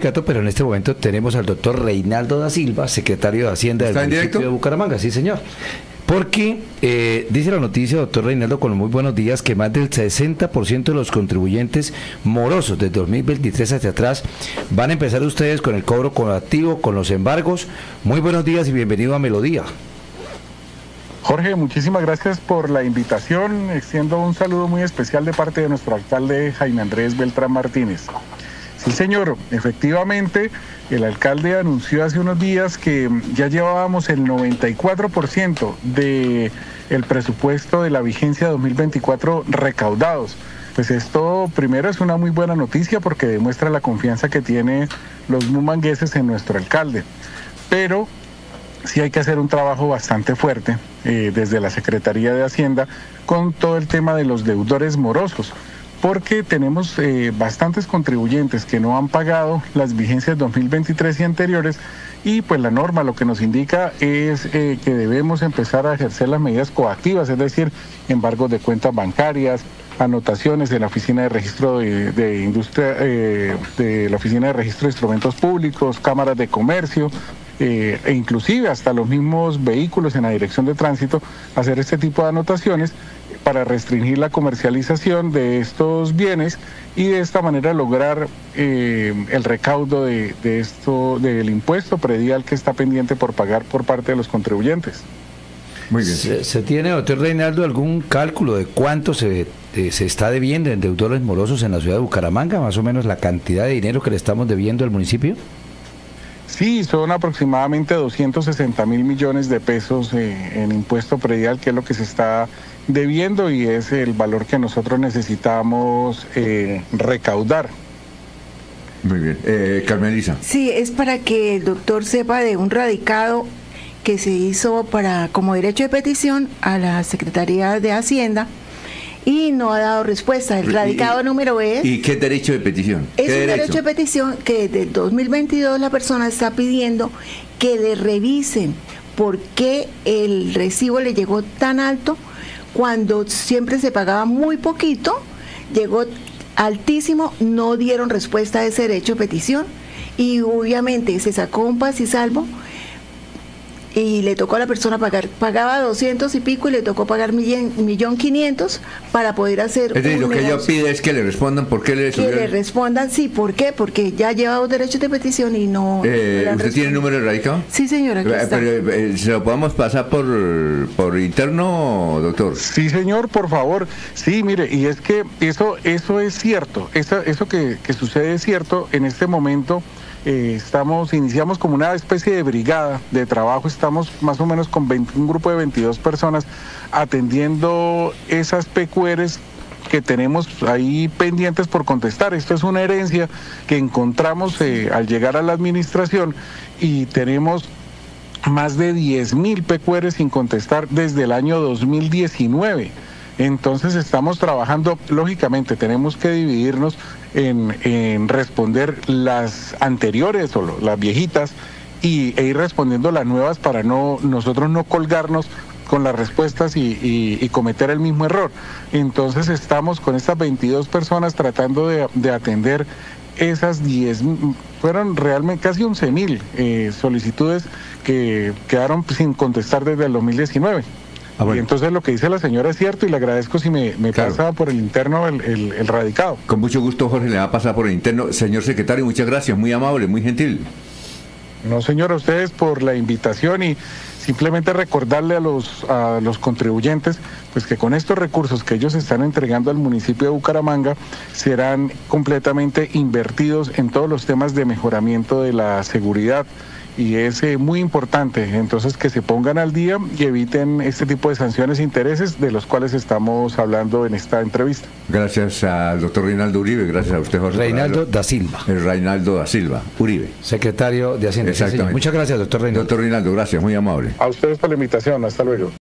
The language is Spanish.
sindicato, pero en este momento tenemos al doctor Reinaldo da Silva, secretario de Hacienda del municipio de Bucaramanga. Sí, señor. Porque dice la noticia, doctor Reinaldo, con los muy buenos días, que más del 60% de los contribuyentes morosos de 2023 hacia atrás van a empezar ustedes con el cobro coactivo, con los embargos. Muy buenos días y bienvenido a Melodía. Jorge, muchísimas gracias por la invitación. Extiendo un saludo muy especial de parte de nuestro alcalde Jaime Andrés Beltrán Martínez. Sí, señor, efectivamente, el alcalde anunció hace unos días que ya llevábamos el 94% del presupuesto de la vigencia 2024 recaudados. Pues esto primero es una muy buena noticia porque demuestra la confianza que tienen los bumangueses en nuestro alcalde. Pero sí hay que hacer un trabajo bastante fuerte desde la Secretaría de Hacienda con todo el tema de los deudores morosos, porque tenemos bastantes contribuyentes que no han pagado las vigencias 2023 y anteriores, y pues la norma lo que nos indica es que debemos empezar a ejercer las medidas coactivas, es decir, embargos de cuentas bancarias, anotaciones de la Oficina de Registro de Industria, de la Oficina de Registro de Instrumentos Públicos, cámaras de comercio, e inclusive hasta los mismos vehículos en la Dirección de Tránsito, hacer este tipo de anotaciones para restringir la comercialización de estos bienes y de esta manera lograr el recaudo del impuesto predial que está pendiente por pagar por parte de los contribuyentes. Muy bien. ¿Se tiene, doctor Reinaldo, algún cálculo de cuánto se está debiendo en deudores morosos en la ciudad de Bucaramanga? Más o menos la cantidad de dinero que le estamos debiendo al municipio. Sí, son aproximadamente 260.000 millones de pesos en impuesto predial, que es lo que se está debiendo y es el valor que nosotros necesitamos recaudar. Muy bien. Carmelisa. Sí, es para que el doctor sepa de un radicado que se hizo como derecho de petición a la Secretaría de Hacienda y no ha dado respuesta. El radicado número es... ¿Y qué derecho de petición? Es un derecho de petición que desde el 2022 la persona está pidiendo que le revisen por qué el recibo le llegó tan alto cuando siempre se pagaba muy poquito, llegó altísimo, no dieron respuesta a ese derecho de petición y obviamente se sacó un paz y salvo y le tocó a la persona pagaba 200 y pico y le tocó pagar 1.500.000 para poder hacer. Es decir, lo que ella pide es que le respondan por qué le subieron. Que le respondan, sí, ¿por qué? Porque ya lleva dos derechos de petición y no. ¿Usted tiene el número de radicado? Sí, señora. Pero, ¿se lo podemos pasar por interno, doctor? Sí, señor, por favor. Sí, mire, y es que eso es cierto. Eso que sucede es cierto. En este momento iniciamos como una especie de brigada de trabajo, estamos más o menos con un grupo de 22 personas atendiendo esas PQRs que tenemos ahí pendientes por contestar. Esto es una herencia que encontramos al llegar a la administración y tenemos más de 10.000 PQRs sin contestar desde el año 2019. Entonces estamos trabajando, lógicamente tenemos que dividirnos en responder las anteriores o las viejitas e ir respondiendo las nuevas para nosotros no colgarnos con las respuestas y cometer el mismo error. Entonces estamos con estas 22 personas tratando de atender esas 10, fueron realmente casi 11.000 solicitudes que quedaron sin contestar desde el 2019. Bueno. Y entonces lo que dice la señora es cierto y le agradezco si me claro. Pasa por el interno el radicado. Con mucho gusto, Jorge, le va a pasar por el interno. Señor secretario, muchas gracias, muy amable, muy gentil. No, señor, a ustedes por la invitación y simplemente recordarle a los contribuyentes pues que con estos recursos que ellos están entregando al municipio de Bucaramanga serán completamente invertidos en todos los temas de mejoramiento de la seguridad. Y es muy importante, entonces, que se pongan al día y eviten este tipo de sanciones e intereses de los cuales estamos hablando en esta entrevista. Gracias al doctor Reinaldo Uribe, gracias a usted, Jorge. Reinaldo da Silva. Reinaldo da Silva Uribe. Secretario de Hacienda. Exactamente. Muchas gracias, doctor Reinaldo. Doctor Reinaldo, gracias, muy amable. A ustedes por la invitación, hasta luego.